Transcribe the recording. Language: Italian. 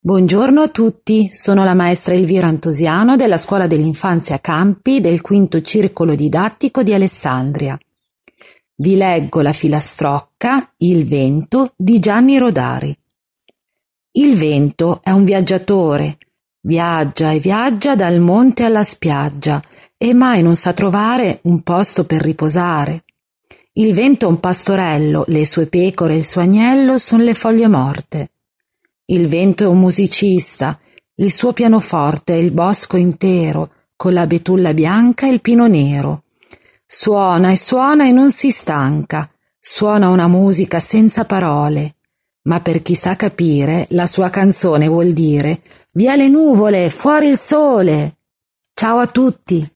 Buongiorno a tutti, sono la maestra Elvira Antosiano della Scuola dell'Infanzia Campi del Quinto Circolo Didattico di Alessandria. Vi leggo la filastrocca Il vento di Gianni Rodari. Il vento è un viaggiatore, viaggia e viaggia dal monte alla spiaggia e mai non sa trovare un posto per riposare. Il vento è un pastorello, le sue pecore e il suo agnello sono le foglie morte. Il vento è un musicista, il suo pianoforte è il bosco intero, con la betulla bianca e il pino nero. Suona e non si stanca, suona una musica senza parole, ma per chi sa capire, la sua canzone vuol dire «Via le nuvole, fuori il sole!» Ciao a tutti!